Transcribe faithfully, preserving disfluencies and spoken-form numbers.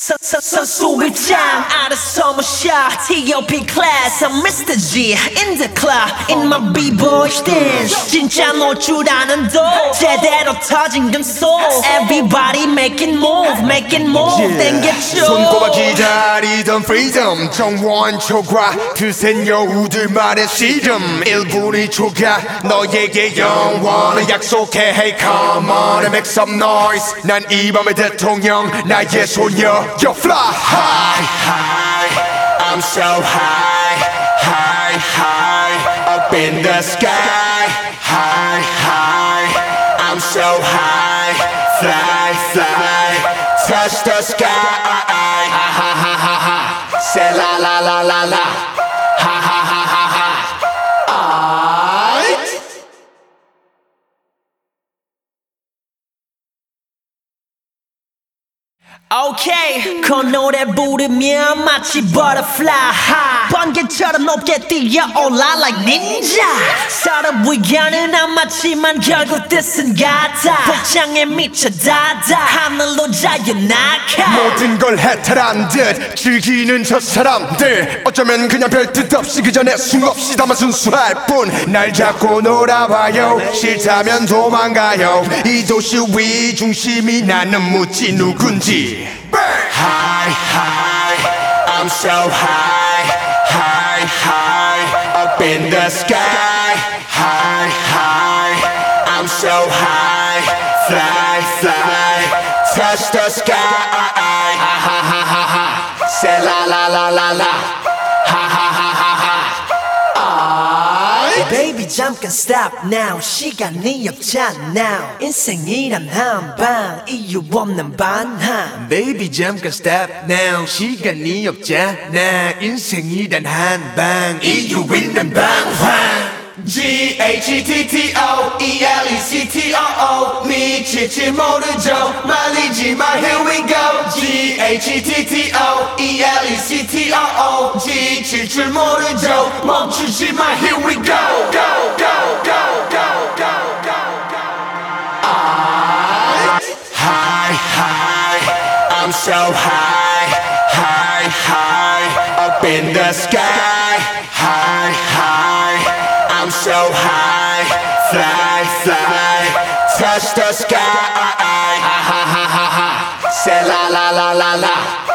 선수 입장 out of summer shot T O P class I'm Mister G in the club in my b-boy stance 진짜 놀 줄 아는 도 제대로 터진 금소 Everybody making move making move 땡겼죠 손꼽아 기다리던 freedom 정원 초과 그센 여우들만의 freedom 일 분이 초과 너에게 영원을 약속해 Hey come on and make some noise 난 이 밤의 대통령 나의 소녀 Yo fly high high I'm so high high high up in the sky high high I'm so high fly fly touch the sky ha ha ha ha ha say la la la la la ha ha ha ha ha alright Okay 그 노래 부르면 마치 butterfly high 번개처럼 높게 뛰어올라 like ninja 서로 의견은 안 맞지만 결국 뜻은 같아 복장에 미쳐 닿아 하늘로 자유 낙하 모든 걸 해탈한 듯 즐기는 저 사람들 어쩌면 그냥 별 뜻 없이 그 전에 숨없이 담아 순수할 뿐 날 잡고 놀아봐요 싫다면 도망가요 이 도시 위 중심이 나는 묻지 누군지 High high I'm so high high high up in the sky high high I'm so high fly fly touch the sky ha ha ha ha ha say la la la la la ha ha ha ha ha Baby 잠깐 stop now 시간이 없잖아 인생이란 한방 이유 없는 반항 Baby 잠깐 stop now 시간이 없잖아 인생이란 한방 이유 있는 방황 G H T T O E L E C T O O 미칠 줄 모르죠 말리지 마 here we go G H T T O E L E C T O O 지칠 줄 모르죠 멈추지 마 here we go go go go go go go go I high high I'm so high high high up in the sky high high I'm so high, fly, fly, touch the sky, ha ha ha ha ha, say la la la la la.